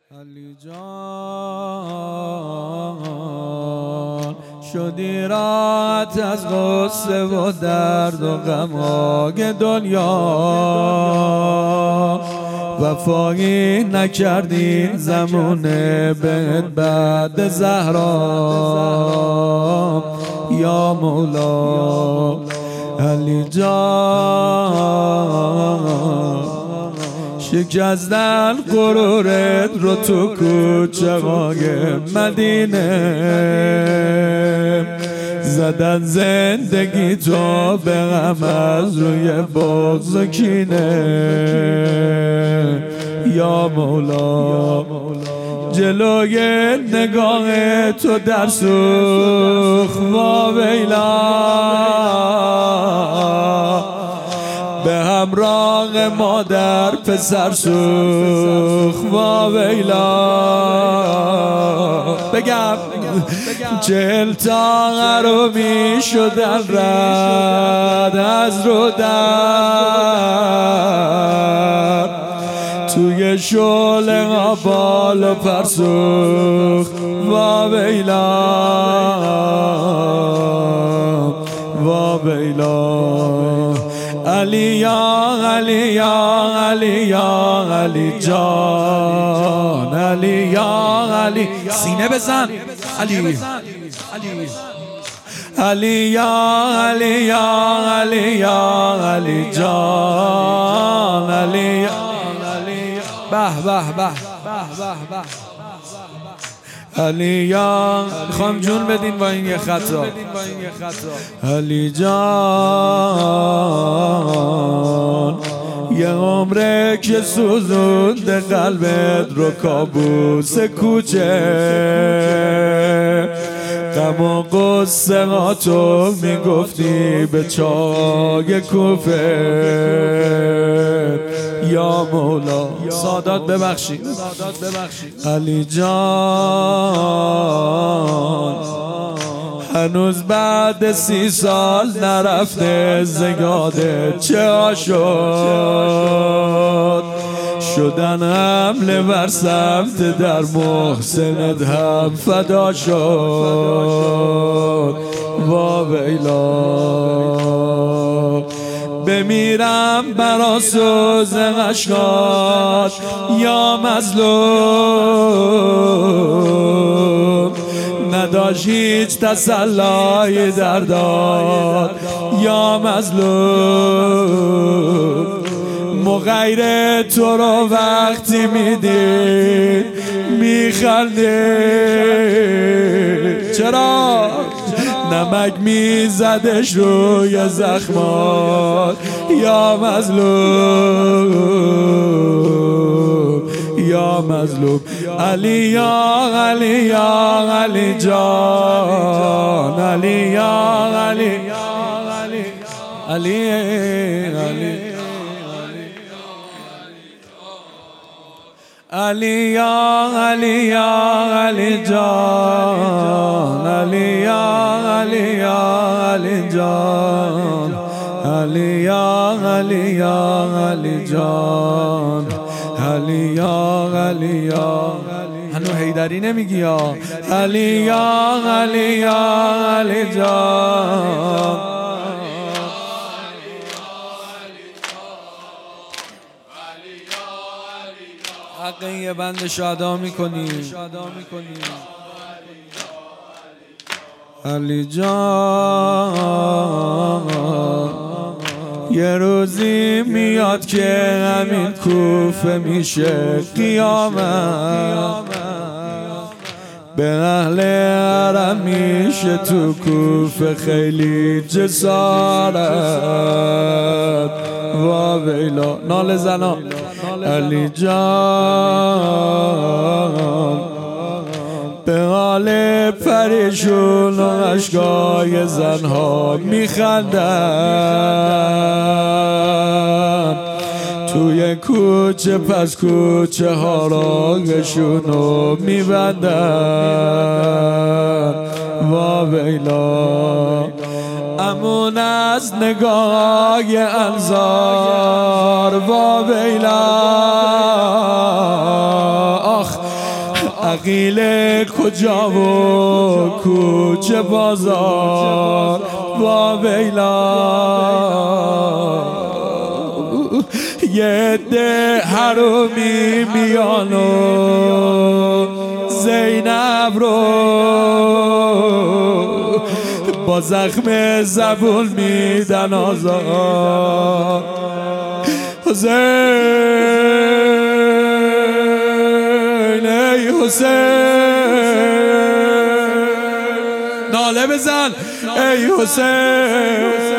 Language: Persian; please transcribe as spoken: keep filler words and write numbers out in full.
علی جان شدی راحت از غصه و درد و غم‌های دنیا، وفایی نکردی زمونه بهت بعد زهرا. یا مولا علی جان شکستن غرورت رو تو کوچه های مدینه، زدن زندگی تو به غم از روی بغض و کینه. یا مولا جلوی نگاه تو در سوخ و ویلا، به همراه مادر پسر سوخ و ویلا. بگم چهل تا غرومی شدن رد از رو در، توی شعله ها بال و پر سوخ و ویلا و ویلا. علی یا علی یا علی یا علی جان، علی یا علی سینه بزن علی علی یا علی یا علی یا علی جان، علی به به به به علی یا میخوام جون بدین با این یه خطا. علی جان یه عمره که سوزونده قلبت رو کابوس کوچه، غم و قصه ها تو میگفتی به چای کوفه. یا مولا سادات ببخشی علی جان هنوز بعد سی سال نرفته زگاده چه ها شد، شدن حمله بر سمت در محسنت هم فدا شد. وا ویلا بمیرم برا سوز غشگات یا مظلوم، نداشت هیچ تسلای درداد یا مظلوم. مغیر تو رو وقتی میدید میخندید، چرا؟ نمک میزدش روی زخمات یا مظلوم یا مظلوم. علی یا علی یا علی جان، علی یا علی علی علی علی یا علی یا علی جان، علی یا علی یا علی جان، علی یا علی یا علی جان، علی یا علی یا هنو حیدری نمیگی یا علی یا علی یا علی جان. حق یه بند شادا میکنی علی جان. یه روزی میاد که همین کوفه میشه قیامت، به اهل حرم میشه تو کوفه خیلی جسارت. وا ویلا نال زنا علی جان به حال پریشون و اشکای زنها میخندن، توی کوچه پس کوچه ها راهشونو میبندن. وا ویلا امون از نگاه انظار. وا ویلا آخ عقیل کجا و کوچه بازار با ویلا یه ده حرومی میانو زینب رو با زخم زبون میدن آزار حسین ای حسین ناله بزن ای حسین